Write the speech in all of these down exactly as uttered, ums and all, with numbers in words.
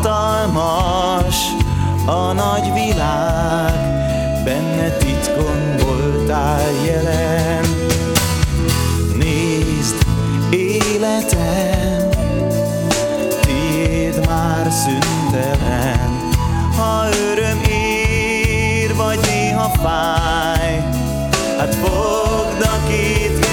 Hatalmas a nagy világ, benne titkon voltál jelen. Nézd, életem, tiéd már szüntelen. Ha öröm ér, vagy néha fáj, hát fogd a két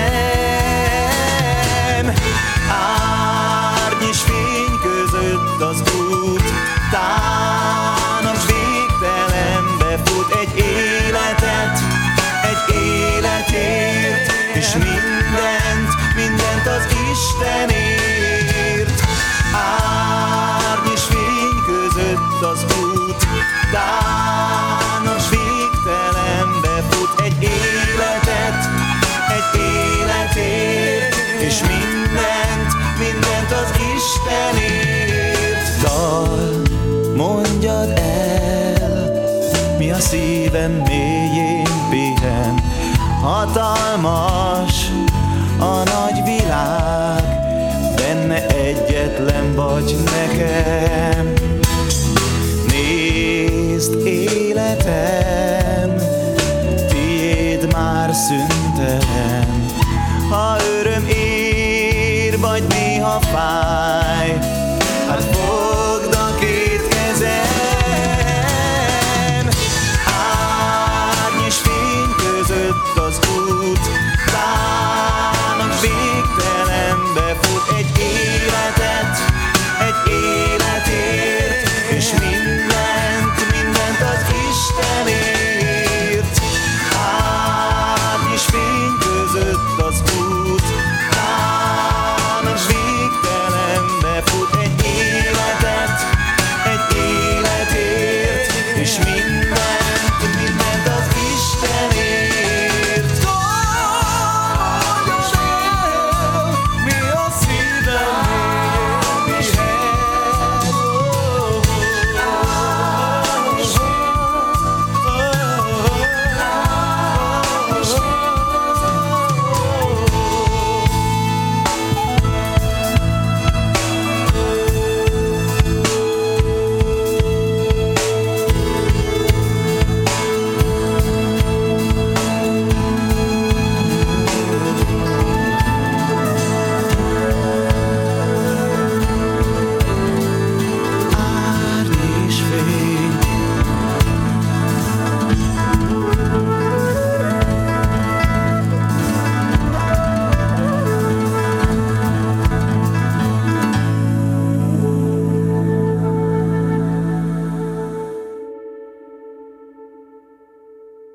kezem. Árny és fény között az út, tános végtelenbe fut. Egy életet, egy életért, és mindent, mindent az Istenért. Árny és fény között az út, tános végtelenbe fut. Egy életet, egy életért, és mindent, mindent az Istenért. Dal, mondjad el, mi a szívem mélyén pihen. Hatalmas a nagy világ, benne egyetlen vagy nekem.